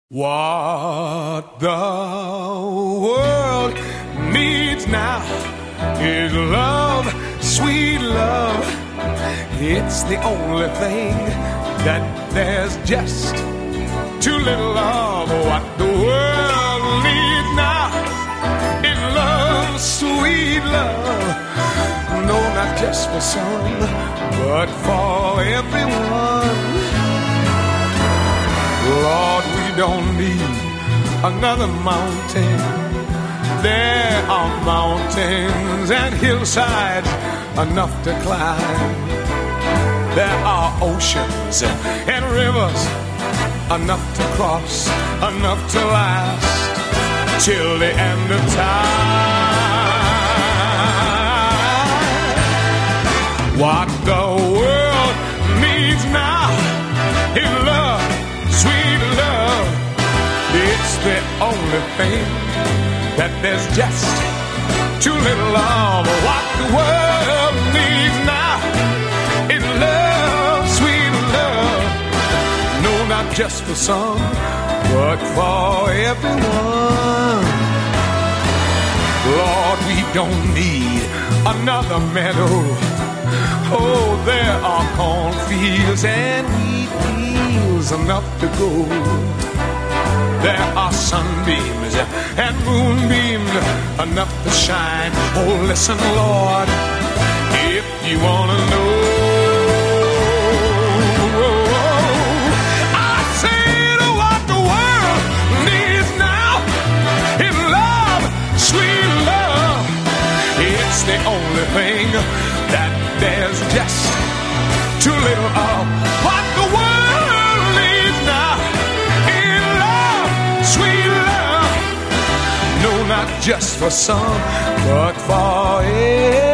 What the world needs now is love, sweet love. It's the only thing that there's just too little of. What the world needs now is love, sweet love. No, not just for some, but for everyone. Lord, we don't need another mountain. There are mountains and hillsides enough to climb. There are oceans and rivers enough to cross, enough to last till the end of time. What the world needs now is love, sweet love. It's the only thing that there's just too little of. What the world needs now is love, sweet love. No, not just for some, but for everyone. Lord, we don't need another meadow. Oh, there are cornfields and wheat fields enough to go. There are sunbeams and moonbeams enough to shine. Oh, listen, Lord, if you want to know. I said what the world needs now is love, sweet love. It's the only thing that there's just too little of. What the world needs now is love, sweet love. No, not just for some, but for everyone.